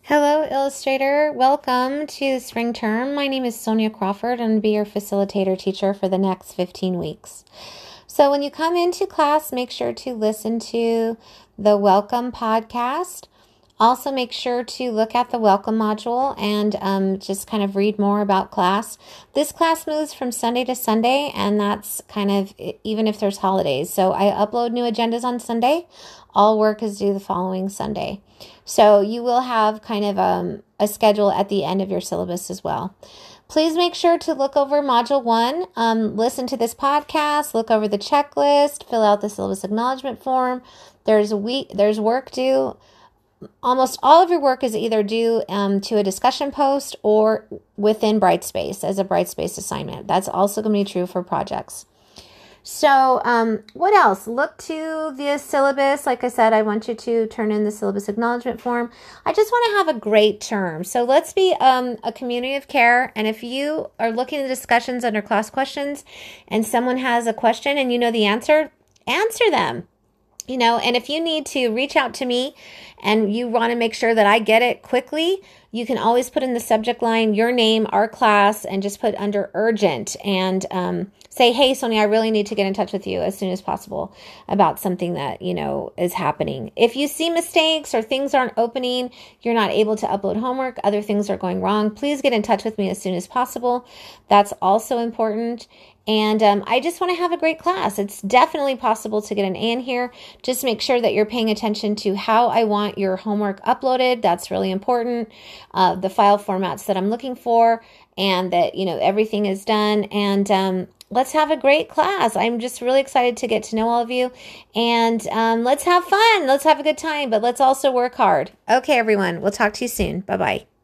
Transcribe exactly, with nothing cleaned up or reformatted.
Hello, Illustrator. Welcome to spring term. My name is Sonia Crawford, and I'll be your facilitator teacher for the next fifteen weeks. So when you come into class, make sure to listen to the Welcome podcast. Also, make sure to look at the Welcome module and um, just kind of read more about class. This class moves from Sunday to Sunday, and that's kind of even if there's holidays. So I upload new agendas on Sunday. All work is due the following Sunday. So you will have kind of um, a schedule at the end of your syllabus as well. Please make sure to look over Module one, um, listen to this podcast, look over the checklist, fill out the syllabus acknowledgement form. There's a week, there's work due. Almost all of your work is either due um, to a discussion post or within Brightspace as a Brightspace assignment. That's also going to be true for projects. So um, what else? Look to the syllabus. Like I said, I want you to turn in the syllabus acknowledgement form. I just want to have a great term. So let's be um, a community of care. And if you are looking at discussions under class questions and someone has a question and you know the answer, answer them. You know, and if you need to reach out to me and you want to make sure that I get it quickly, you can always put in the subject line, your name, our class, and just put under urgent and um, say, hey, Sonia, I really need to get in touch with you as soon as possible about something that, you know, is happening. If you see mistakes or things aren't opening, you're not able to upload homework, other things are going wrong, please get in touch with me as soon as possible. That's also important. And um, I just want to have a great class. It's definitely possible to get an A in here. Just make sure that you're paying attention to how I want your homework uploaded. That's really important. Uh, the file formats that I'm looking for, and that, you know, everything is done. And um, let's have a great class. I'm just really excited to get to know all of you. And um, let's have fun. Let's have a good time, but let's also work hard. Okay, everyone. We'll talk to you soon. Bye-bye.